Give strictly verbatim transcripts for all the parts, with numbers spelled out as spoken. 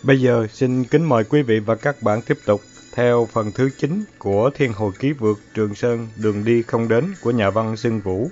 Bây giờ xin kính mời quý vị và các bạn tiếp tục theo phần thứ chín của Thiên Hồi Ký vượt Trường Sơn, đường đi không đến của nhà văn Xuân Vũ.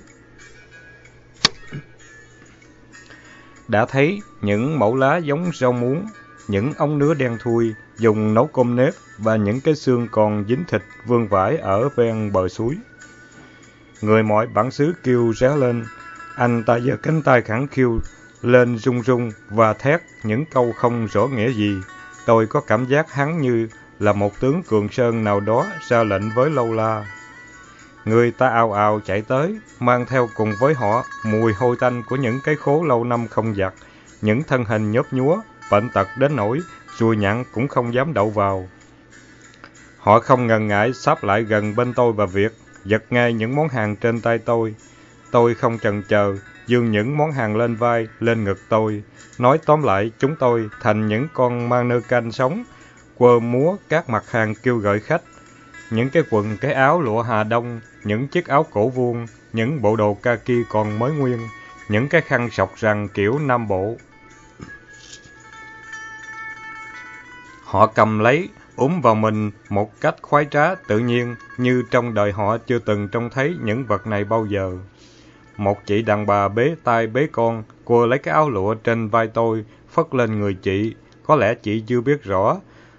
Đã thấy những mẩu lá giống rau muống, những ống nứa đen thui dùng nấu cơm nếp và những cái xương còn dính thịt vương vãi ở ven bờ suối. Người mọi bản xứ kêu réo lên, anh ta giơ cánh tay khẳng khiu lên rung rung và thét những câu không rõ nghĩa gì. Tôi có cảm giác hắn như là một tướng Cường Sơn nào đó ra lệnh với Lâu La. Người ta ào ào chạy tới, mang theo cùng với họ mùi hôi tanh của những cái khố lâu năm không giặt, những thân hình nhốp nhúa, bệnh tật đến nỗi ruồi nhặn cũng không dám đậu vào. Họ không ngần ngại sáp lại gần bên tôi và Việt, giật ngay những món hàng trên tay tôi. Tôi không chần chờ, giương những món hàng lên vai, lên ngực tôi. Nói tóm lại, chúng tôi thành những con mannequin sống, quơ múa các mặt hàng kêu gọi khách. Những cái quần, cái áo lụa Hà Đông, những chiếc áo cổ vuông, những bộ đồ kaki còn mới nguyên, những cái khăn sọc rằn kiểu Nam Bộ. Họ cầm lấy, úm vào mình một cách khoái trá tự nhiên, như trong đời họ chưa từng trông thấy những vật này bao giờ. Một chị đàn bà bế tay bế con, quơ lấy cái áo lụa trên vai tôi, phất lên người chị. Có lẽ chị chưa biết rõ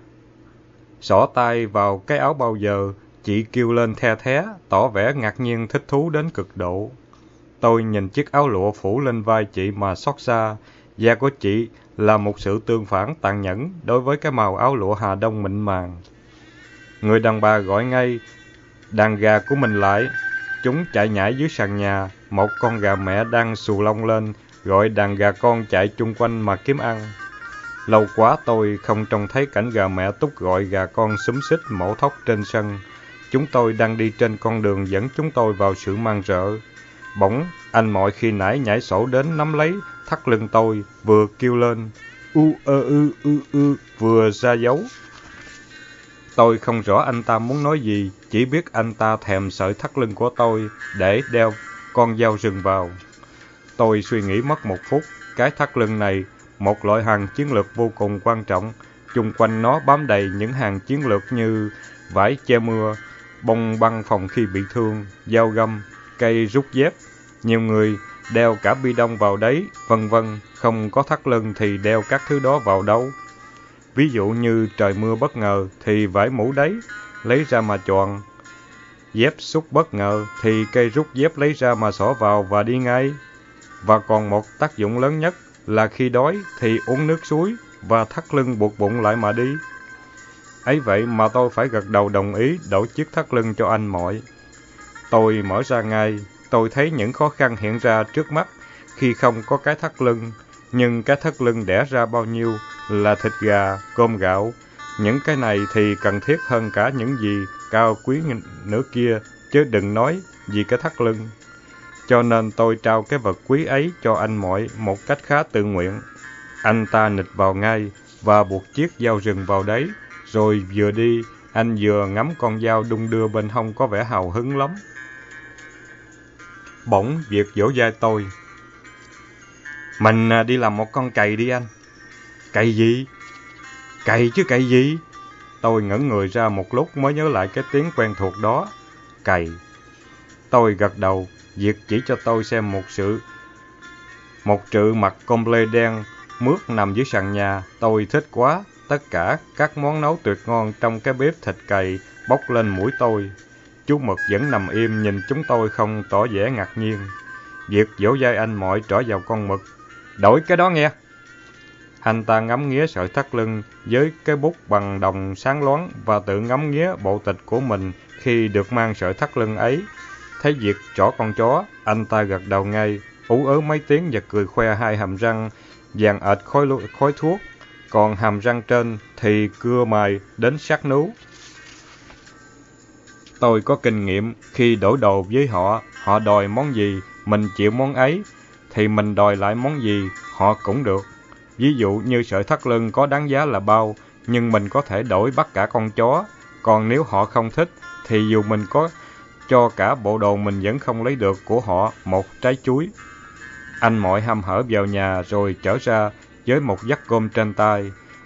xỏ tay vào cái áo bao giờ. Chị kêu lên the thé, tỏ vẻ ngạc nhiên thích thú đến cực độ. Tôi nhìn chiếc áo lụa phủ lên vai chị mà xót xa. Da của chị là một sự tương phản tàn nhẫn đối với cái màu áo lụa Hà Đông mịn màng. Người đàn bà gọi ngay đàn gà của mình lại. Chúng chạy nhảy dưới sàn nhà. Một con gà mẹ đang xù lông lên, gọi đàn gà con chạy chung quanh mà kiếm ăn. Lâu quá tôi không trông thấy cảnh gà mẹ túc gọi gà con xúm xít mổ thóc trên sân. Chúng tôi đang đi trên con đường dẫn chúng tôi vào sự man rợ. Bỗng, anh mọi khi nãy nhảy sổ đến nắm lấy thắt lưng tôi, vừa kêu lên u ơ ư ư ư, vừa ra dấu. Tôi không rõ anh ta muốn nói gì, chỉ biết anh ta thèm sợi thắt lưng của tôi để đeo con dao rừng vào. Tôi suy nghĩ mất một phút, cái thắt lưng này, một loại hàng chiến lược vô cùng quan trọng. Chung quanh nó bám đầy những hàng chiến lược như vải che mưa, bông băng phòng khi bị thương, dao găm, cây rút dép. Nhiều người đeo cả bi đông vào đấy, vân vân. Không có thắt lưng thì đeo các thứ đó vào đâu. Ví dụ như trời mưa bất ngờ thì vải mũ đấy, lấy ra mà choàng. Dép xúc bất ngờ thì cây rút dép lấy ra mà xỏ vào và đi ngay. Và còn một tác dụng lớn nhất là khi đói thì uống nước suối và thắt lưng buộc bụng lại mà đi. Ấy vậy mà tôi phải gật đầu đồng ý đổi chiếc thắt lưng cho anh mọi. Tôi mở ra ngay, tôi thấy những khó khăn hiện ra trước mắt khi không có cái thắt lưng. Nhưng cái thắt lưng đẻ ra bao nhiêu là thịt gà, cơm gạo. Những cái này thì cần thiết hơn cả những gì cao quý nữa kia, chứ đừng nói gì cái thắt lưng. Cho nên tôi trao cái vật quý ấy cho anh mọi một cách khá tự nguyện. Anh ta nịch vào ngay và buộc chiếc dao rừng vào đấy, rồi vừa đi, anh vừa ngắm con dao đung đưa bên hông có vẻ hào hứng lắm. Bỗng Việt vỗ vai tôi. Mình đi làm một con cày đi anh. Cày gì? Cày chứ cày gì? Tôi ngẩn người ra một lúc mới nhớ lại cái tiếng quen thuộc đó. Cày. Tôi gật đầu. Việt chỉ cho tôi xem một sự một trự mặt comble đen mướt nằm dưới sàn nhà. Tôi thích quá. Tất cả các món nấu tuyệt ngon trong cái bếp thịt cày bốc lên mũi tôi. Chú Mực vẫn nằm im nhìn chúng tôi không tỏ vẻ ngạc nhiên. Việt vỗ vai anh mọi trỏ vào con mực. Đổi cái đó nghe. Anh ta ngắm nghía sợi thắt lưng với cái bút bằng đồng sáng loáng và tự ngắm nghía bộ tịch của mình khi được mang sợi thắt lưng ấy. Thấy Việt trỏ con chó, anh ta gật đầu ngay, ú ớ mấy tiếng và cười khoe hai hàm răng vàng ệt khói, khói thuốc, còn hàm răng trên thì cưa mài đến sát nướu. Tôi có kinh nghiệm khi đổi đồ với họ, họ đòi món gì, mình chịu món ấy, thì mình đòi lại món gì, họ cũng được. Ví dụ như sợi thắt lưng có đáng giá là bao, nhưng mình có thể đổi bắt cả con chó, còn nếu họ không thích, thì dù mình có cho cả bộ đồ mình vẫn không lấy được của họ một trái chuối. Anh mọi hăm hở vào nhà rồi trở ra với một vắt cơm trên tay.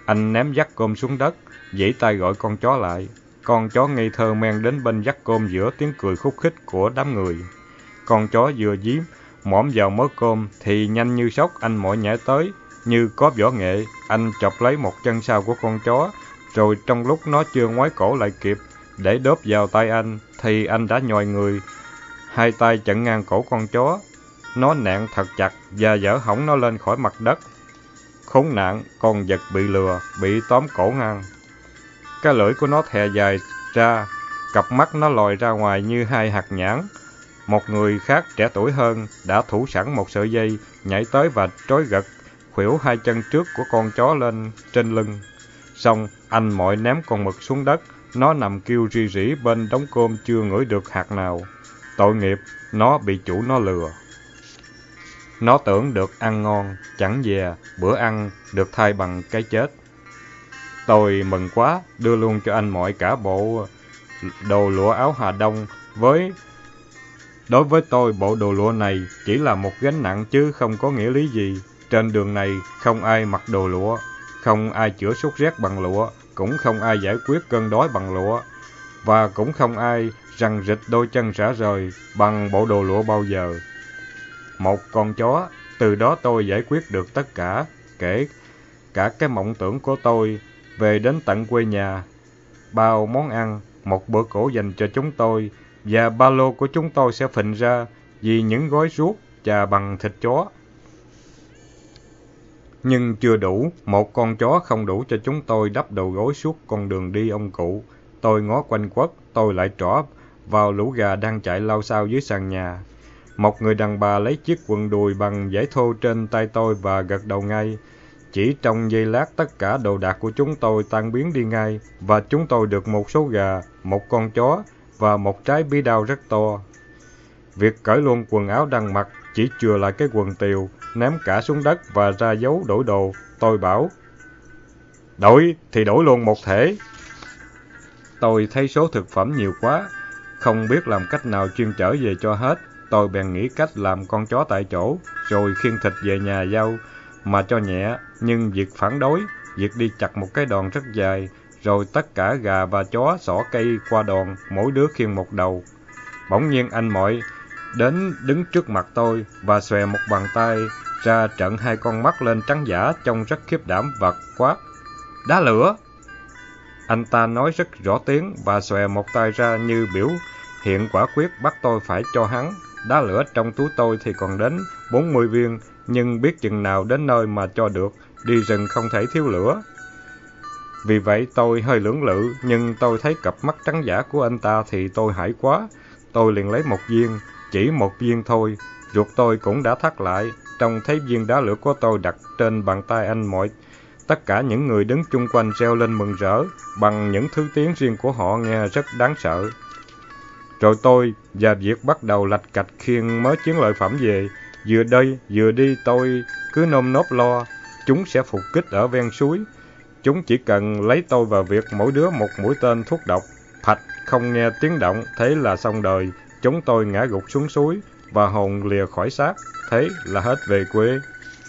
Anh ném vắt cơm xuống đất, giãy tay gọi con chó lại. Con chó ngây thơ men đến bên vắt cơm giữa tiếng cười khúc khích của đám người. Con chó vừa dí mõm vào mớ cơm thì nhanh như sóc anh Mọi nhảy tới. Như có võ nghệ, anh chọc lấy một chân sau của con chó, rồi trong lúc nó chưa ngoái cổ lại kịp để đớp vào tay anh, thì anh đã nhòi người, hai tay chặn ngang cổ con chó. Nó nẹn thật chặt và giở hỏng nó lên khỏi mặt đất. Khốn nạn, con vật bị lừa, bị tóm cổ ngang. Cái lưỡi của nó thè dài ra, cặp mắt nó lòi ra ngoài như hai hạt nhãn. Một người khác trẻ tuổi hơn đã thủ sẵn một sợi dây, nhảy tới và trói gật khuỷu hai chân trước của con chó lên trên lưng. Xong, anh Mọi ném con mực xuống đất, nó nằm kêu ri rỉ bên đống cơm chưa ngửi được hạt nào. Tội nghiệp, nó bị chủ nó lừa. Nó tưởng được ăn ngon, chẳng dè, bữa ăn được thay bằng cái chết. Tôi mừng quá, đưa luôn cho anh Mọi cả bộ đồ lụa áo Hà Đông. Với Đối với tôi, bộ đồ lụa này chỉ là một gánh nặng chứ không có nghĩa lý gì. Trên đường này không ai mặc đồ lụa, không ai chữa sốt rét bằng lụa, cũng không ai giải quyết cơn đói bằng lụa, và cũng không ai rằn rịt đôi chân rã rời bằng bộ đồ lụa bao giờ. Một con chó, từ đó tôi giải quyết được tất cả, kể cả cái mộng tưởng của tôi về đến tận quê nhà. Bao món ăn, một bữa cổ dành cho chúng tôi, và ba lô của chúng tôi sẽ phình ra vì những gói ruốc chà bằng thịt chó. Nhưng chưa đủ, một con chó không đủ cho chúng tôi đắp đầu gối suốt con đường đi ông cụ. Tôi ngó quanh quất, tôi lại trỏ vào lũ gà đang chạy lao xao dưới sàn nhà. Một người đàn bà lấy chiếc quần đùi bằng vải thô trên tay tôi và gật đầu ngay. Chỉ trong giây lát tất cả đồ đạc của chúng tôi tan biến đi ngay, và chúng tôi được một số gà, một con chó và một trái bí đao rất to. Việc cởi luôn quần áo đang mặc, chỉ chừa lại cái quần tiều, ném cả xuống đất và ra dấu đổi đồ. Tôi bảo, đổi thì đổi luôn một thể. Tôi thấy số thực phẩm nhiều quá, không biết làm cách nào chuyên chở về cho hết. Tôi bèn nghĩ cách làm con chó tại chỗ, rồi khiêng thịt về nhà giao, mà cho nhẹ. Nhưng việc phản đối, việc đi chặt một cái đòn rất dài, rồi tất cả gà và chó xỏ cây qua đòn, mỗi đứa khiêng một đầu. Bỗng nhiên anh Mọi đến đứng trước mặt tôi và xòe một bàn tay ra, trợn hai con mắt lên trắng dã trông rất khiếp đảm và quát, đá lửa. Anh ta nói rất rõ tiếng và xòe một tay ra như biểu hiện quả quyết bắt tôi phải cho hắn. Đá lửa trong túi tôi thì còn đến bốn mươi viên, nhưng biết chừng nào đến nơi mà cho được, đi rừng không thể thiếu lửa. Vì vậy tôi hơi lưỡng lự, nhưng tôi thấy cặp mắt trắng dã của anh ta thì tôi hãi quá. Tôi liền lấy một viên, chỉ một viên thôi, ruột tôi cũng đã thắt lại. Trông thấy viên đá lửa của tôi đặt trên bàn tay anh Mọi, tất cả những người đứng chung quanh reo lên mừng rỡ, bằng những thứ tiếng riêng của họ nghe rất đáng sợ. Rồi tôi và Việt bắt đầu lạch cạch khiêng mớ chiến lợi phẩm về. Vừa đây, vừa đi tôi cứ nơm nớp lo, chúng sẽ phục kích ở ven suối. Chúng chỉ cần lấy tôi và Việt mỗi đứa một mũi tên thuốc độc. Phạch, không nghe tiếng động, thế là xong đời. Chúng tôi ngã gục xuống suối và hồn lìa khỏi xác, thế là hết về quê.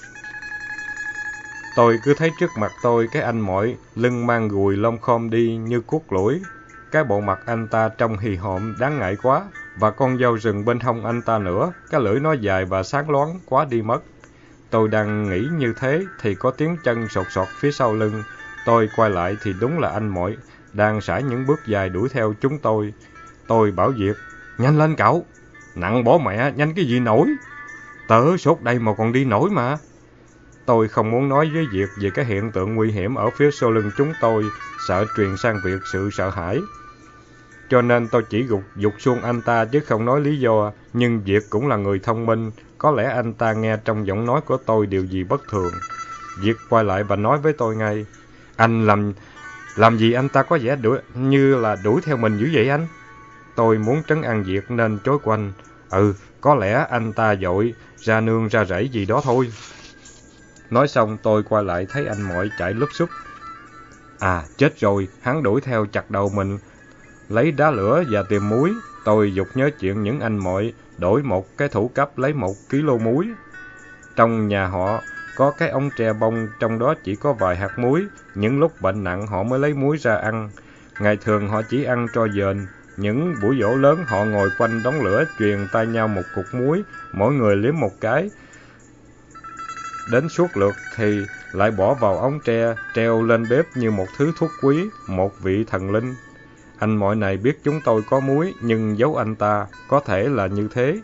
Tôi cứ thấy trước mặt tôi cái anh Mọi, lưng mang gùi lông khom đi như cuốc lũi. Cái bộ mặt anh ta trông hì hộm đáng ngại quá, và con dao rừng bên hông anh ta nữa, cái lưỡi nó dài và sáng loáng quá đi mất. Tôi đang nghĩ như thế thì có tiếng chân sột soạt phía sau lưng. Tôi quay lại thì đúng là anh Mọi đang sải những bước dài đuổi theo chúng tôi. Tôi bảo Việt, nhanh lên cậu, nặng bỏ mẹ, nhanh cái gì nổi. Tớ sốt đây mà còn đi nổi mà. Tôi không muốn nói với Việt về cái hiện tượng nguy hiểm ở phía sau lưng chúng tôi, sợ truyền sang Việt sự sợ hãi. Cho nên tôi chỉ gục dục xuông anh ta chứ không nói lý do, nhưng Việt cũng là người thông minh, có lẽ anh ta nghe trong giọng nói của tôi điều gì bất thường. Việt quay lại và nói với tôi ngay, anh làm làm gì anh ta có vẻ đuổi, như là đuổi theo mình dữ vậy anh? Tôi muốn trấn an Việt nên chối quanh, ừ, có lẽ anh ta vội ra nương ra rẫy gì đó thôi. Nói xong tôi quay lại thấy anh Mọi chạy lúp xúp. À, chết rồi, hắn đuổi theo chặt đầu mình, lấy đá lửa và tìm muối. Tôi dục nhớ chuyện những anh Mọi đổi một cái thủ cấp lấy một ký lô muối. Trong nhà họ có cái ống tre bông, trong đó chỉ có vài hạt muối, những lúc bệnh nặng họ mới lấy muối ra ăn. Ngày thường họ chỉ ăn tro dền, những buổi giỗ lớn họ ngồi quanh đống lửa truyền tay nhau một cục muối, mỗi người liếm một cái. Đến suốt lượt thì lại bỏ vào ống tre, treo lên bếp như một thứ thuốc quý, một vị thần linh. Anh mọi này biết chúng tôi có muối, nhưng giấu anh ta, có thể là như thế.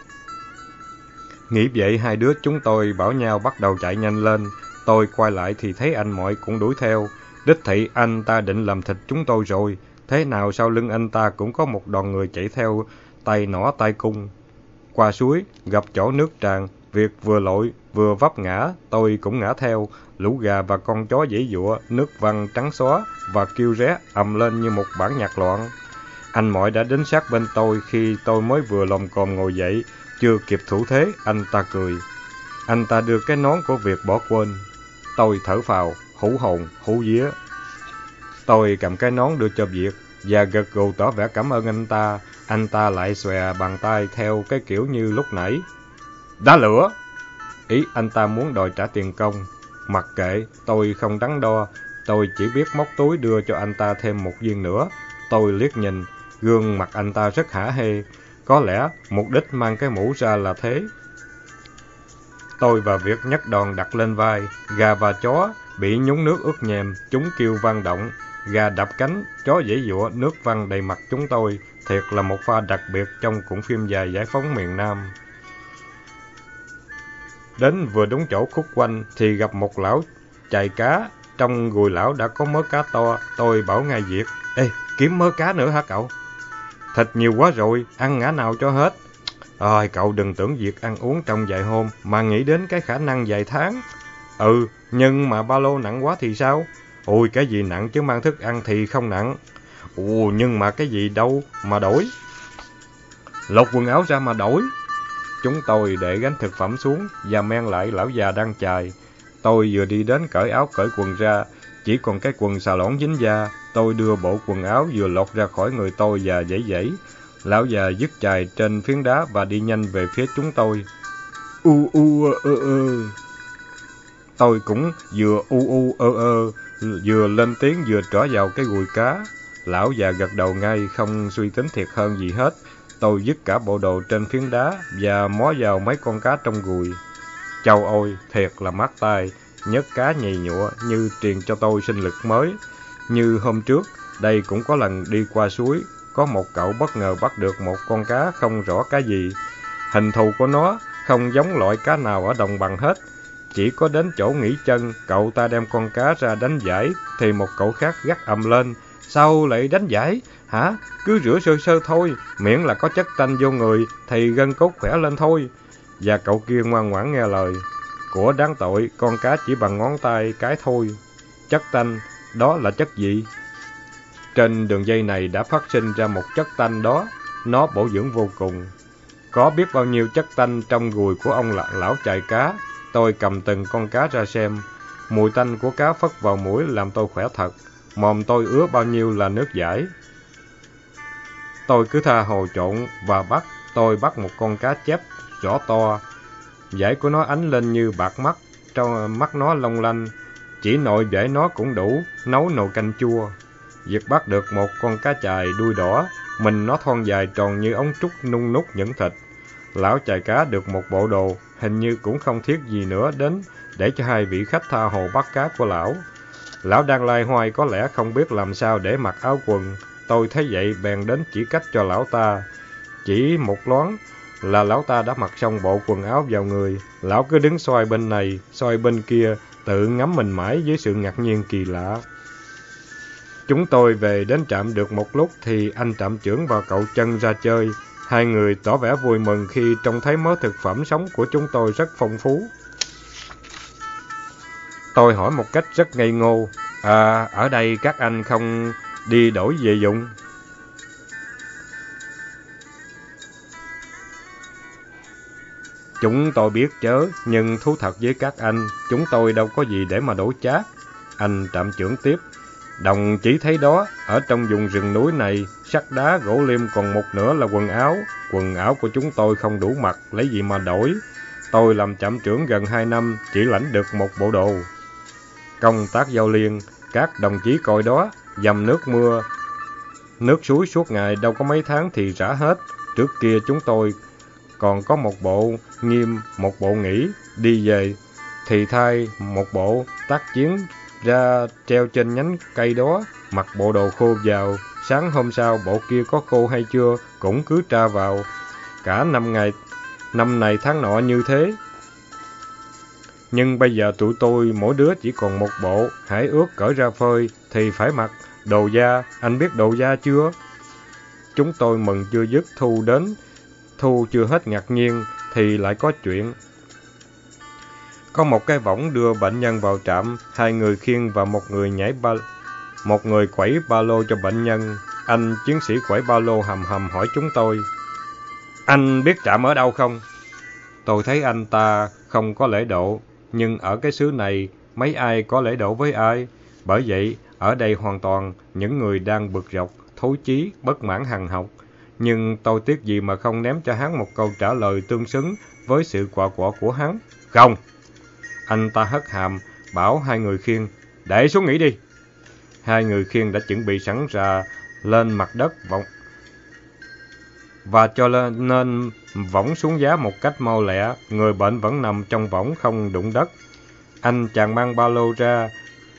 Nghĩ vậy hai đứa chúng tôi bảo nhau bắt đầu chạy nhanh lên. Tôi quay lại thì thấy anh mọi cũng đuổi theo. Đích thị anh ta định làm thịt chúng tôi rồi. Thế nào sau lưng anh ta cũng có một đoàn người chạy theo, tay nỏ tay cung. Qua suối, gặp chỗ nước tràn, việc vừa lội vừa vấp ngã, tôi cũng ngã theo. Lũ gà và con chó giãy giụa, nước văng trắng xóa và kêu ré ầm lên như một bản nhạc loạn. Anh mọi đã đến sát bên tôi khi tôi mới vừa lồm cồm ngồi dậy. Chưa kịp thủ thế, anh ta cười. Anh ta đưa cái nón của việc bỏ quên. Tôi thở phào, hú hồn, hú vía. Tôi cầm cái nón đưa cho Việt và gật gù tỏ vẻ cảm ơn anh ta. Anh ta lại xòe bàn tay theo cái kiểu như lúc nãy. Đá lửa! Ý anh ta muốn đòi trả tiền công. Mặc kệ, tôi không đắn đo. Tôi chỉ biết móc túi đưa cho anh ta thêm một viên nữa. Tôi liếc nhìn, gương mặt anh ta rất hả hê. Có lẽ mục đích mang cái mũ ra là thế. Tôi và Việt nhấc đòn đặt lên vai. Gà và chó bị nhúng nước ướt nhèm, chúng kêu vang động. Gà đập cánh, chó giãy giụa, nước văng đầy mặt chúng tôi. Thiệt là một pha đặc biệt trong cuộn phim dài giải phóng miền Nam. Đến vừa đúng chỗ khúc quanh thì gặp một lão chài cá. Trong gùi lão đã có mớ cá to. Tôi bảo ngay Việt: Ê, kiếm mớ cá nữa hả cậu? Thịt nhiều quá rồi, ăn ngã nào cho hết. Ôi, cậu đừng tưởng việc ăn uống trong vài hôm, mà nghĩ đến cái khả năng vài tháng. Ừ, nhưng mà ba lô nặng quá thì sao? Ôi, cái gì nặng chứ mang thức ăn thì không nặng. Ồ, nhưng mà cái gì đâu mà đổi. Lột quần áo ra mà đổi. Chúng tôi để gánh thực phẩm xuống và men lại lão già đang chài. Tôi vừa đi đến cởi áo cởi quần ra, chỉ còn cái quần xà lỏn dính da. Tôi đưa bộ quần áo vừa lột ra khỏi người tôi và giãy giãy. Lão già dứt chài trên phiến đá và đi nhanh về phía chúng tôi. U u ơ ơ. Tôi cũng vừa u u ơ ơ, vừa lên tiếng vừa trỏ vào cái gùi cá. Lão già gật đầu ngay, không suy tính thiệt hơn gì hết. Tôi dứt cả bộ đồ trên phiến đá và mó vào mấy con cá trong gùi. Châu ôi, thiệt là mát tay, nhớt cá nhầy nhụa như truyền cho tôi sinh lực mới. Như hôm trước, đây cũng có lần đi qua suối, có một cậu bất ngờ bắt được một con cá không rõ cá gì. Hình thù của nó không giống loại cá nào ở đồng bằng hết. Chỉ có đến chỗ nghỉ chân, cậu ta đem con cá ra đánh giải, thì một cậu khác gắt ầm lên. Sao lại đánh giải? Hả? Cứ rửa sơ sơ thôi, miễn là có chất tanh vô người, thì gân cốt khỏe lên thôi. Và cậu kia ngoan ngoãn nghe lời. Của đáng tội, con cá chỉ bằng ngón tay cái thôi. Chất tanh, đó là chất gì? Trên đường dây này đã phát sinh ra một chất tanh đó, nó bổ dưỡng vô cùng. Có biết bao nhiêu chất tanh trong gùi của ông lão chài cá. Tôi cầm từng con cá ra xem. Mùi tanh của cá phất vào mũi làm tôi khỏe thật. Mồm tôi ứa bao nhiêu là nước dãi. Tôi cứ tha hồ trộn và bắt. Tôi bắt một con cá chép rõ to. Dải của nó ánh lên như bạc mắt, trong mắt nó long lanh. Chỉ nội dải nó cũng đủ nấu nồi canh chua. Việc bắt được một con cá chài đuôi đỏ, mình nó thon dài tròn như ống trúc nung nút những thịt. Lão chài cá được một bộ đồ, hình như cũng không thiết gì nữa đến để cho hai vị khách tha hồ bắt cá của lão. Lão đang loay hoay có lẽ không biết làm sao để mặc áo quần. Tôi thấy vậy bèn đến chỉ cách cho lão ta. Chỉ một loáng là lão ta đã mặc xong bộ quần áo vào người. Lão cứ đứng xoay bên này, xoay bên kia, tự ngắm mình mãi với sự ngạc nhiên kỳ lạ. Chúng tôi về đến trạm được một lúc thì anh trạm trưởng và cậu Chân ra chơi. Hai người tỏ vẻ vui mừng khi trông thấy mớ thực phẩm sống của chúng tôi rất phong phú. Tôi hỏi một cách rất ngây ngô. À, ở đây các anh không đi đổi về dụng? Chúng tôi biết chớ, nhưng thú thật với các anh, chúng tôi đâu có gì để mà đổi chác. Anh trạm trưởng tiếp. Đồng chí thấy đó, ở trong vùng rừng núi này, sắt đá gỗ liêm còn một nửa là quần áo. Quần áo của chúng tôi không đủ mặc, lấy gì mà đổi. Tôi làm trạm trưởng gần hai năm, chỉ lãnh được một bộ đồ. Công tác giao liên, các đồng chí coi đó, dầm nước mưa, nước suối suốt ngày đâu có mấy tháng thì rã hết. Trước kia chúng tôi còn có một bộ nghiêm, một bộ nghỉ, đi về thì thay một bộ tác chiến ra treo trên nhánh cây đó, mặc bộ đồ khô vào, sáng hôm sau bộ kia có khô hay chưa cũng cứ tra vào. Cả năm ngày, năm này tháng nọ như thế. Nhưng bây giờ tụi tôi mỗi đứa chỉ còn một bộ, hãy ướt cởi ra phơi thì phải mặc đồ da, anh biết đồ da chưa? Chúng tôi mừng chưa dứt, Thu đến, Thu chưa hết ngạc nhiên thì lại có chuyện. Có một cái võng đưa bệnh nhân vào trạm, hai người khiêng và một người nhảy ba, một người quẩy ba lô cho bệnh nhân. Anh chiến sĩ quẩy ba lô hầm hầm hỏi chúng tôi, anh biết trạm ở đâu không? Tôi thấy anh ta không có lễ độ, nhưng ở cái xứ này mấy ai có lễ độ với ai. Bởi vậy, ở đây hoàn toàn những người đang bực dọc, thối chí, bất mãn hằn học. Nhưng tôi tiếc gì mà không ném cho hắn một câu trả lời tương xứng với sự quạ quọ của hắn. Không! Anh ta hất hàm, bảo hai người khiêng, để xuống nghỉ đi. Hai người khiêng đã chuẩn bị sẵn ra lên mặt đất vọng và cho lên nên võng xuống giá một cách mau lẹ. Người bệnh vẫn nằm trong võng không đụng đất. Anh chàng mang ba lô ra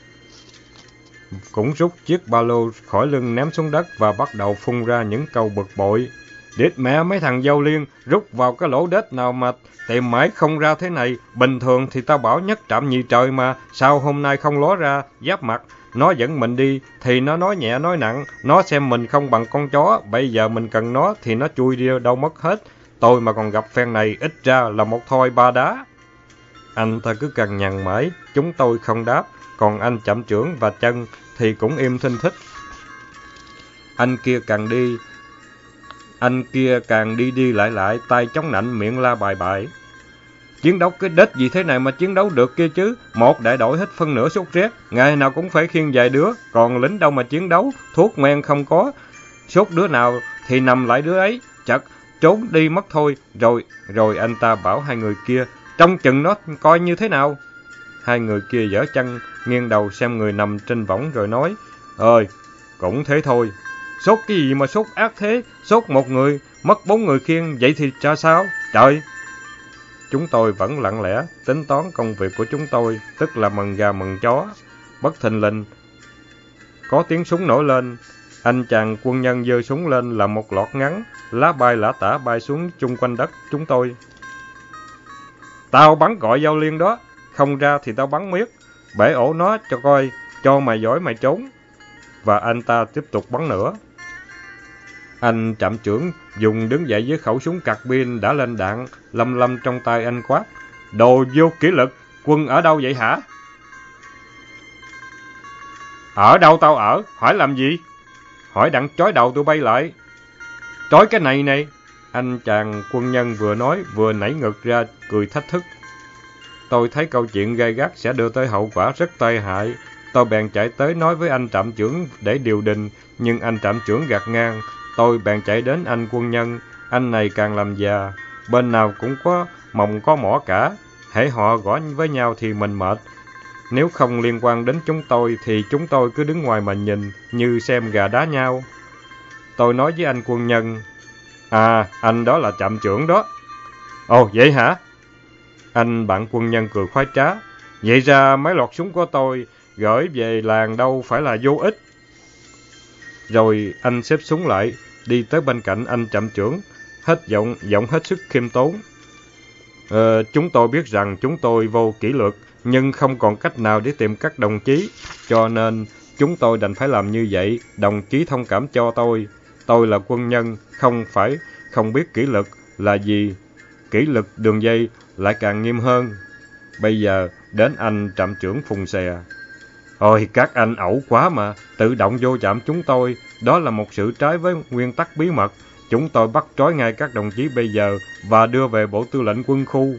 cũng rút chiếc ba lô khỏi lưng ném xuống đất và bắt đầu phun ra những câu bực bội. Đít mẹ mấy thằng giao liên, rút vào cái lỗ đết nào mà tìm mãi không ra thế này. Bình thường thì tao bảo nhất trạm nhì trời mà, sao hôm nay không ló ra, giáp mặt. Nó dẫn mình đi thì nó nói nhẹ nói nặng, nó xem mình không bằng con chó, bây giờ mình cần nó thì nó chui đi đâu mất hết. Tôi mà còn gặp phen này ít ra là một thoi ba đá. Anh ta cứ cằn nhằn mãi, chúng tôi không đáp, còn anh trạm trưởng và Chân thì cũng im thinh thích. Anh kia càng đi, anh kia càng đi đi lại lại, tay chống nạnh miệng la bài bại. Chiến đấu cái đết gì thế này mà chiến đấu được kia chứ? Một đại đội hết phân nửa sốt rét, ngày nào cũng phải khiêng vài đứa, còn lính đâu mà chiến đấu, thuốc men không có. Sốt đứa nào thì nằm lại đứa ấy, chật, trốn đi mất thôi. Rồi, rồi anh ta bảo hai người kia, trông chừng nó coi như thế nào. Hai người kia giở chân, nghiêng đầu xem người nằm trên võng rồi nói, ơi, cũng thế thôi. Sốt cái gì mà sốt ác thế, sốt một người, mất bốn người khiêng, vậy thì ra sao? Trời! Chúng tôi vẫn lặng lẽ, tính toán công việc của chúng tôi, tức là mần gà mần chó. Bất thình lình, có tiếng súng nổi lên. Anh chàng quân nhân giơ súng lên là một loạt ngắn, lá bay lả tả bay xuống chung quanh đất chúng tôi. Tao bắn gọi giao liên đó, không ra thì tao bắn miết, bể ổ nó cho coi, cho mày giỏi mày trốn. Và anh ta tiếp tục bắn nữa. Anh trạm trưởng dùng đứng dậy với khẩu súng cạc pin đã lên đạn, lâm lâm trong tay anh quát, đồ vô kỷ luật, quân ở đâu vậy hả? Ở đâu tao ở, hỏi làm gì? Hỏi đặng trói đầu tụi bay lại. Trói cái này này, anh chàng quân nhân vừa nói vừa nảy ngực ra cười thách thức. Tôi thấy câu chuyện gay gắt sẽ đưa tới hậu quả rất tai hại. Tôi bèn chạy tới nói với anh trạm trưởng để điều đình, nhưng anh trạm trưởng gạt ngang. Tôi bèn chạy đến anh quân nhân, anh này càng làm già, bên nào cũng có mồng có mỏ cả, hễ họ gõ với nhau thì mình mệt. Nếu không liên quan đến chúng tôi thì chúng tôi cứ đứng ngoài mà nhìn như xem gà đá nhau. Tôi nói với anh quân nhân, à, anh đó là trạm trưởng đó. Ồ, vậy hả? Anh bạn quân nhân cười khoái trá, vậy ra mấy loạt súng của tôi gửi về làng đâu phải là vô ích. Rồi anh xếp súng lại, đi tới bên cạnh anh trạm trưởng, hết giọng, giọng hết sức khiêm tốn. Ờ, chúng tôi biết rằng chúng tôi vô kỷ luật, nhưng không còn cách nào để tìm các đồng chí, cho nên chúng tôi đành phải làm như vậy, đồng chí thông cảm cho tôi. Tôi là quân nhân, không phải không biết kỷ luật là gì, kỷ luật đường dây lại càng nghiêm hơn. Bây giờ đến anh trạm trưởng phùng xè. Ôi, các anh ẩu quá mà, tự động vô chạm chúng tôi, đó là một sự trái với nguyên tắc bí mật. Chúng tôi bắt trói ngay các đồng chí bây giờ và đưa về bộ tư lệnh quân khu.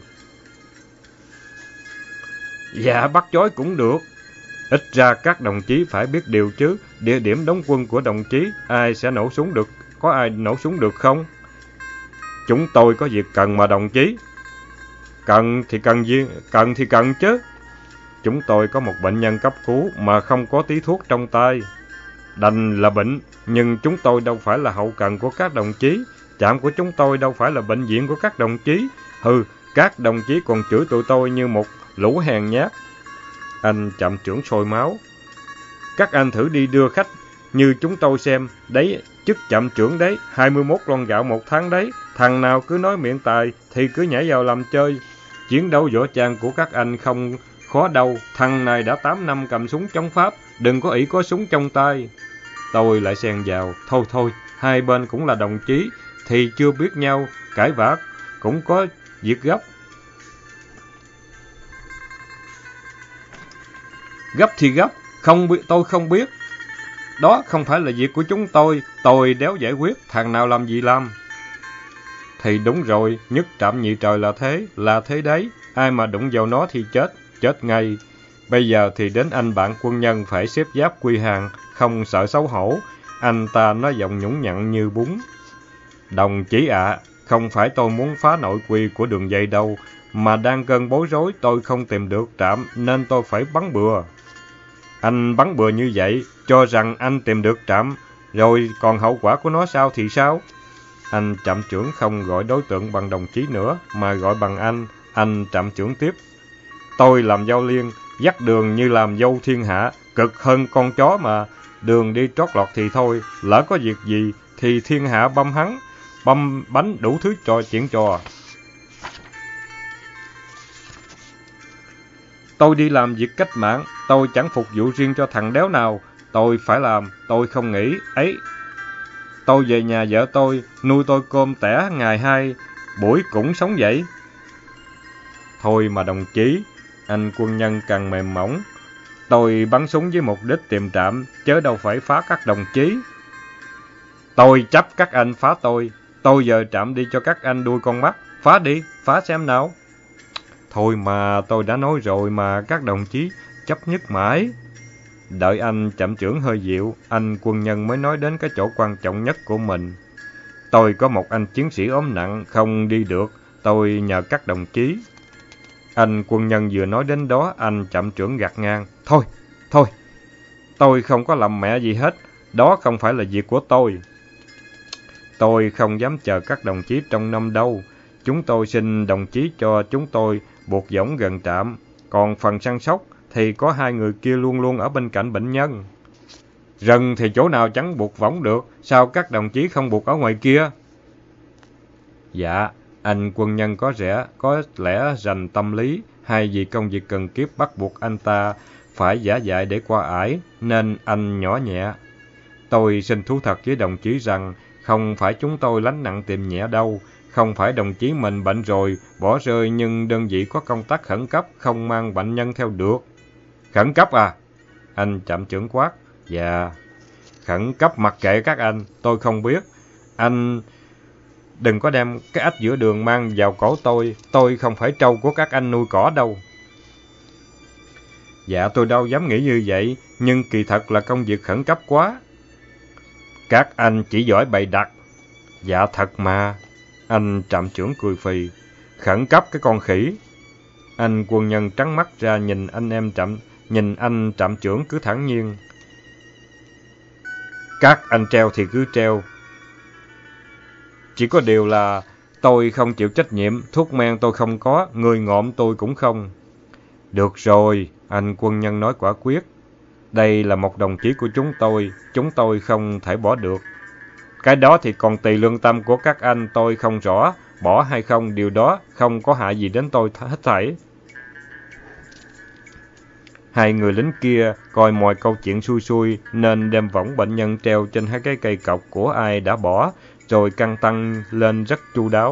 Dạ, bắt trói cũng được. Ít ra các đồng chí phải biết điều chứ, địa điểm đóng quân của đồng chí, ai sẽ nổ súng được, có ai nổ súng được không? Chúng tôi có việc cần mà đồng chí. Cần thì cần gì? Cần thì cần chứ. Chúng tôi có một bệnh nhân cấp cứu mà không có tí thuốc trong tay. Đành là bệnh, nhưng chúng tôi đâu phải là hậu cần của các đồng chí. Trạm của chúng tôi đâu phải là bệnh viện của các đồng chí. Hừ, các đồng chí còn chửi tụi tôi như một lũ hèn nhát. Anh trạm trưởng sôi máu. Các anh thử đi đưa khách như chúng tôi xem. Đấy, chức trạm trưởng đấy, hai mươi mốt lon gạo một tháng đấy. Thằng nào cứ nói miệng tài thì cứ nhảy vào làm chơi. Chiến đấu võ trang của các anh không khó đâu. Thằng này đã tám năm cầm súng chống Pháp. Đừng có ỷ có súng trong tay. Tôi lại xen vào. Thôi thôi, hai bên cũng là đồng chí. Thì chưa biết nhau, cãi vã cũng có việc gấp. Gấp thì gấp, không biết, tôi không biết. Đó không phải là việc của chúng tôi. Tôi đéo giải quyết, thằng nào làm gì làm. Thì đúng rồi, nhất trạm nhị trời là thế, là thế đấy. Ai mà đụng vào nó thì chết, chết ngay. Bây giờ thì đến anh bạn quân nhân phải xếp giáp quy hàng, không sợ xấu hổ. Anh ta nói giọng nhũng nhặn như bún. Đồng chí ạ, à, không phải tôi muốn phá nội quy của đường dây đâu, mà đang cơn bối rối tôi không tìm được trạm nên tôi phải bắn bừa. Anh bắn bừa như vậy, cho rằng anh tìm được trạm, rồi còn hậu quả của nó sao thì sao? Anh trạm trưởng không gọi đối tượng bằng đồng chí nữa, mà gọi bằng anh. Anh trạm trưởng tiếp. Tôi làm giao liên, dắt đường như làm dâu thiên hạ, cực hơn con chó mà. Đường đi trót lọt thì thôi, lỡ có việc gì thì thiên hạ băm hắn, băm bánh đủ thứ trò chuyện trò. Tôi đi làm việc cách mạng, tôi chẳng phục vụ riêng cho thằng đéo nào. Tôi phải làm, tôi không nghĩ. Ấy, tôi về nhà vợ tôi, nuôi tôi cơm tẻ ngày hai, buổi cũng sống vậy. Thôi mà đồng chí, anh quân nhân càng mềm mỏng. Tôi bắn súng với mục đích tìm trạm, chớ đâu phải phá các đồng chí. Tôi chấp các anh phá tôi. Tôi giờ trạm đi cho các anh đuôi con mắt. Phá đi, phá xem nào. Thôi mà tôi đã nói rồi mà các đồng chí chấp nhất mãi. Đợi anh trạm trưởng hơi dịu, anh quân nhân mới nói đến cái chỗ quan trọng nhất của mình. Tôi có một anh chiến sĩ ốm nặng, không đi được. Tôi nhờ các đồng chí. Anh quân nhân vừa nói đến đó, anh trạm trưởng gạt ngang. Thôi, thôi, tôi không có làm mẹ gì hết. Đó không phải là việc của tôi. Tôi không dám chờ các đồng chí trong năm đâu. Chúng tôi xin đồng chí cho chúng tôi buộc võng gần trạm. Còn phần săn sóc thì có hai người kia luôn luôn ở bên cạnh bệnh nhân. Rừng thì chỗ nào chẳng buộc võng được. Sao các đồng chí không buộc ở ngoài kia? Dạ, anh quân nhân có rẻ, có lẽ rành tâm lý, hay vì công việc cần kiếp bắt buộc anh ta phải giả dại để qua ải, nên anh nhỏ nhẹ. Tôi xin thú thật với đồng chí rằng, không phải chúng tôi lánh nặng tìm nhẹ đâu. Không phải đồng chí mình bệnh rồi, bỏ rơi nhưng đơn vị có công tác khẩn cấp, không mang bệnh nhân theo được. Khẩn cấp à? Anh trạm trưởng quát. Dạ. Khẩn cấp mặc kệ các anh, tôi không biết. Anh đừng có đem cái ách giữa đường mang vào cổ tôi. Tôi không phải trâu của các anh nuôi cỏ đâu. Dạ tôi đâu dám nghĩ như vậy, nhưng kỳ thật là công việc khẩn cấp quá. Các anh chỉ giỏi bày đặt. Dạ thật mà. Anh trạm trưởng cười phì. Khẩn cấp cái con khỉ. Anh quân nhân trắng mắt ra nhìn anh em trạm, nhìn anh trạm trưởng cứ thản nhiên. Các anh treo thì cứ treo. Chỉ có điều là tôi không chịu trách nhiệm, thuốc men tôi không có, người ngộm tôi cũng không. Được rồi, anh quân nhân nói quả quyết. Đây là một đồng chí của chúng tôi, chúng tôi không thể bỏ được. Cái đó thì còn tùy lương tâm của các anh, tôi không rõ, bỏ hay không điều đó không có hại gì đến tôi hết thảy. Hai người lính kia coi mọi câu chuyện xui xui nên đem võng bệnh nhân treo trên hai cái cây cọc của ai đã bỏ, rồi căng tăng lên rất chu đáo.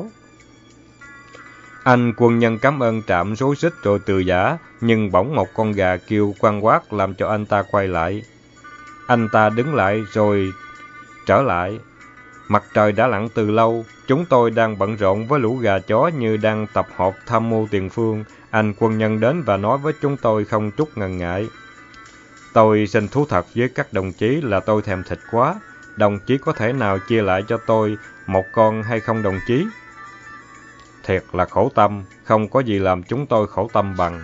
Anh quân nhân cảm ơn trạm rối rít rồi từ giã, nhưng bỗng một con gà kêu quang quát làm cho anh ta quay lại. Anh ta đứng lại rồi trở lại. Mặt trời đã lặn từ lâu, chúng tôi đang bận rộn với lũ gà chó như đang tập hợp tham mưu tiền phương. Anh quân nhân đến và nói với chúng tôi không chút ngần ngại. Tôi xin thú thật với các đồng chí là tôi thèm thịt quá. Đồng chí có thể nào chia lại cho tôi một con hay không đồng chí? Thiệt là khổ tâm, không có gì làm chúng tôi khổ tâm bằng.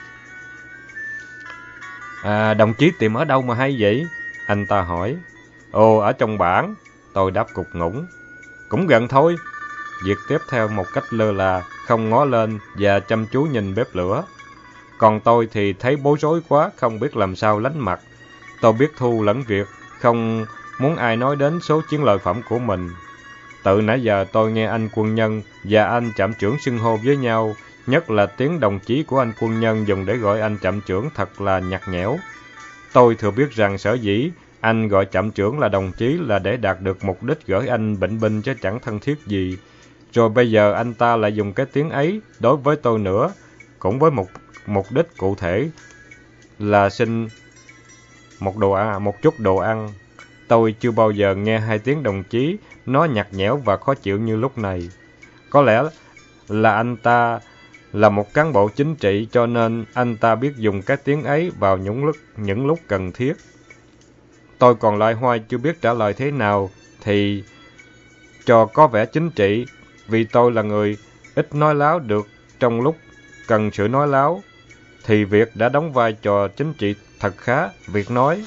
À, đồng chí tìm ở đâu mà hay vậy? Anh ta hỏi. Ồ, ở trong bản. Tôi đáp cục ngủng. Cũng gần thôi. Việt tiếp theo một cách lơ là, không ngó lên và chăm chú nhìn bếp lửa. Còn tôi thì thấy bối rối quá, không biết làm sao lánh mặt. Tôi biết Thu lẫn Việt, không muốn ai nói đến số chiến lợi phẩm của mình. Từ nãy giờ tôi nghe anh quân nhân và anh trạm trưởng xưng hô với nhau, nhất là tiếng đồng chí của anh quân nhân dùng để gọi anh trạm trưởng thật là nhạt nhẽo. Tôi thừa biết rằng sở dĩ anh gọi trạm trưởng là đồng chí là để đạt được mục đích gửi anh bệnh binh chứ chẳng thân thiết gì. Rồi bây giờ anh ta lại dùng cái tiếng ấy đối với tôi nữa, cũng với một mục đích cụ thể là xin một đồ ăn, một chút đồ ăn. Tôi chưa bao giờ nghe hai tiếng đồng chí nó nhạt nhẽo và khó chịu như lúc này. Có lẽ là anh ta là một cán bộ chính trị cho nên anh ta biết dùng cái tiếng ấy vào những lúc, những lúc cần thiết. Tôi còn loay hoay chưa biết trả lời thế nào thì cho có vẻ chính trị, vì tôi là người ít nói láo được trong lúc cần sự nói láo, thì Việt đã đóng vai trò chính trị thật khá. Việt nói,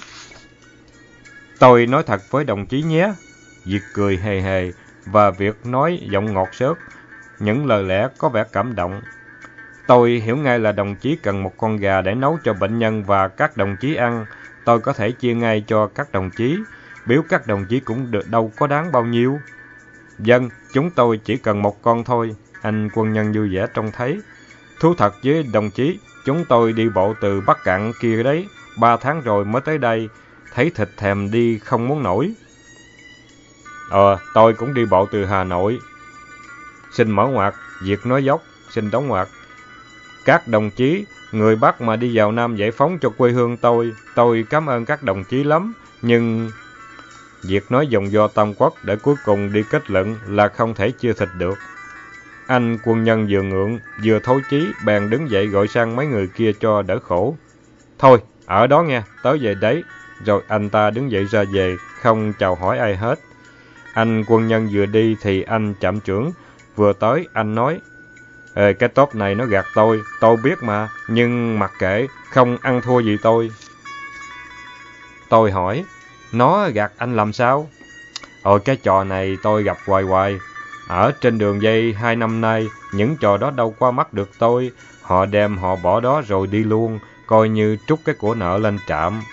tôi nói thật với đồng chí nhé. Việt cười hề hề và Việt nói giọng ngọt xớt, những lời lẽ có vẻ cảm động. Tôi hiểu ngay là đồng chí cần một con gà để nấu cho bệnh nhân và các đồng chí ăn. Tôi có thể chia ngay cho các đồng chí, biếu các đồng chí cũng được, đâu có đáng bao nhiêu. Vâng, chúng tôi chỉ cần một con thôi. Anh quân nhân vui vẻ trông thấy. Thú thật với đồng chí, chúng tôi đi bộ từ Bắc Cạn kia đấy, ba tháng rồi mới tới đây, thấy thịt thèm đi không muốn nổi. Ờ, tôi cũng đi bộ từ Hà Nội. Xin mở ngoặc, Việt nói dốc, xin đóng ngoặc. Các đồng chí, người Bắc mà đi vào Nam giải phóng cho quê hương tôi, tôi cảm ơn các đồng chí lắm, nhưng... Việt nói dòng do Tam Quốc để cuối cùng đi kết luận là không thể chia thịt được. Anh quân nhân vừa ngượng, vừa thối chí, bèn đứng dậy gọi sang mấy người kia cho đỡ khổ. Thôi, ở đó nghe, tới về đấy. Rồi anh ta đứng dậy ra về, không chào hỏi ai hết. Anh quân nhân vừa đi thì anh trạm trưởng vừa tới, anh nói, Ê, cái tốp này nó gạt tôi, tôi biết mà, nhưng mặc kệ, không ăn thua gì tôi. Tôi hỏi, nó gạt anh làm sao? Ôi, cái trò này tôi gặp hoài hoài. Ở trên đường dây hai năm nay, những trò đó đâu qua mắt được tôi. Họ đem họ bỏ đó rồi đi luôn, coi như trút cái của nợ lên trạm.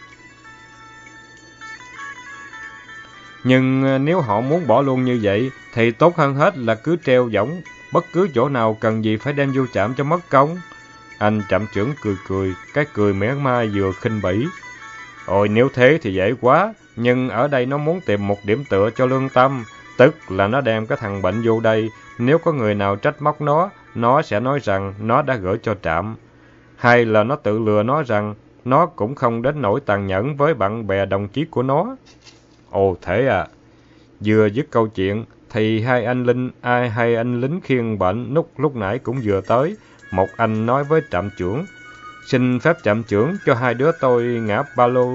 Nhưng nếu họ muốn bỏ luôn như vậy, thì tốt hơn hết là cứ treo võng, bất cứ chỗ nào cần gì phải đem vô trạm cho mất công. Anh trạm trưởng cười cười, cái cười mỉa mai vừa khinh bỉ. Ôi, nếu thế thì dễ quá, nhưng ở đây nó muốn tìm một điểm tựa cho lương tâm, tức là nó đem cái thằng bệnh vô đây, nếu có người nào trách móc nó, nó sẽ nói rằng nó đã gửi cho trạm. Hay là nó tự lừa nó rằng nó cũng không đến nỗi tàn nhẫn với bạn bè đồng chí của nó. Ồ, thế à. Vừa dứt câu chuyện, thì hai anh lính, ai hai anh lính khiêng bệnh lúc lúc nãy cũng vừa tới. Một anh nói với trạm trưởng, xin phép trạm trưởng cho hai đứa tôi ngã ba lô.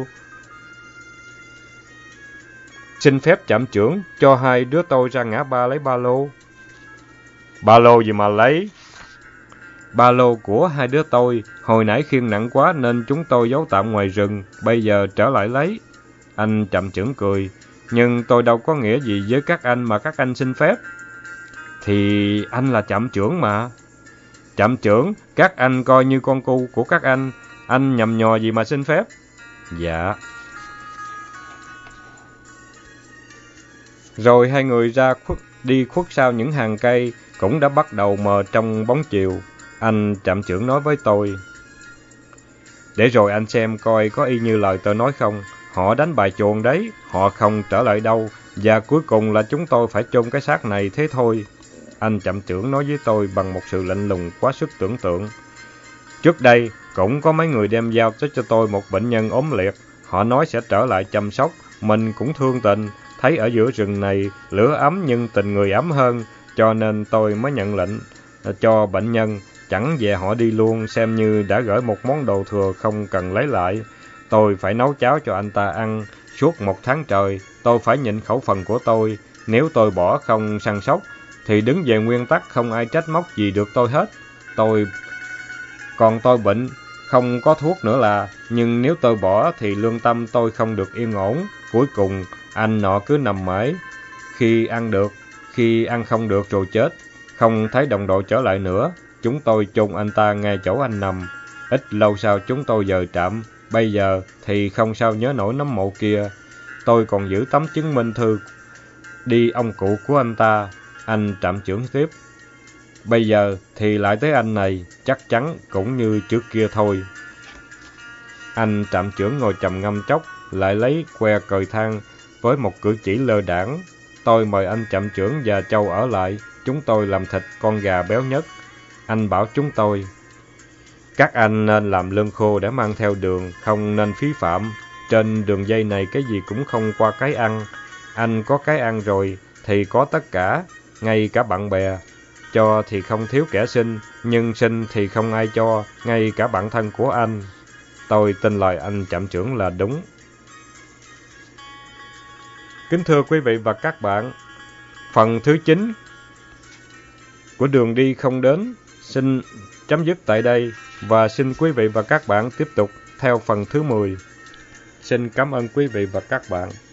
Xin phép trạm trưởng cho hai đứa tôi ra ngã ba lấy ba lô. Ba lô gì mà lấy? Ba lô của hai đứa tôi, hồi nãy khiêng nặng quá nên chúng tôi giấu tạm ngoài rừng, bây giờ trở lại lấy. Anh trạm trưởng cười, nhưng tôi đâu có nghĩa gì với các anh mà các anh xin phép. Thì anh là trạm trưởng mà. Trạm trưởng, các anh coi như con cu của các anh, anh nhầm nhò gì mà xin phép? Dạ. Rồi hai người ra khuất, đi khuất sau những hàng cây, cũng đã bắt đầu mờ trong bóng chiều. Anh trạm trưởng nói với tôi, để rồi anh xem coi có y như lời tôi nói không. Họ đánh bài chuồn đấy, họ không trở lại đâu, và cuối cùng là chúng tôi phải chôn cái xác này thế thôi. Anh trạm trưởng nói với tôi bằng một sự lạnh lùng quá sức tưởng tượng. Trước đây, cũng có mấy người đem giao tới cho tôi một bệnh nhân ốm liệt. Họ nói sẽ trở lại chăm sóc, mình cũng thương tình. Thấy ở giữa rừng này, lửa ấm nhưng tình người ấm hơn, cho nên tôi mới nhận lệnh cho bệnh nhân. Chẳng về họ đi luôn, xem như đã gửi một món đồ thừa không cần lấy lại. Tôi phải nấu cháo cho anh ta ăn. Suốt một tháng trời, tôi phải nhịn khẩu phần của tôi. Nếu tôi bỏ không săn sóc, thì đứng về nguyên tắc không ai trách móc gì được tôi hết. Tôi còn tôi bệnh, không có thuốc nữa là, nhưng nếu tôi bỏ thì lương tâm tôi không được yên ổn. Cuối cùng, anh nọ cứ nằm mãi, khi ăn được, khi ăn không được rồi chết. Không thấy đồng đội trở lại nữa, chúng tôi chôn anh ta ngay chỗ anh nằm. Ít lâu sau chúng tôi dời trạm, bây giờ thì không sao nhớ nổi nấm mộ kia. Tôi còn giữ tấm chứng minh thư đi ông cụ của anh ta. Anh trạm trưởng tiếp. Bây giờ thì lại tới anh này, chắc chắn cũng như trước kia thôi. Anh trạm trưởng ngồi trầm ngâm chốc, lại lấy que cời than với một cử chỉ lơ đãng. Tôi mời anh trạm trưởng và Châu ở lại, chúng tôi làm thịt con gà béo nhất. Anh bảo chúng tôi, các anh nên làm lương khô để mang theo đường, không nên phí phạm. Trên đường dây này cái gì cũng không qua cái ăn. Anh có cái ăn rồi thì có tất cả, ngay cả bạn bè. Cho thì không thiếu kẻ xin, nhưng xin thì không ai cho, ngay cả bạn thân của anh. Tôi tin lời anh trạm trưởng là đúng. Kính thưa quý vị và các bạn, phần thứ chín của Đường đi không đến xin chấm dứt tại đây, và xin quý vị và các bạn tiếp tục theo phần thứ mười. Xin cảm ơn quý vị và các bạn.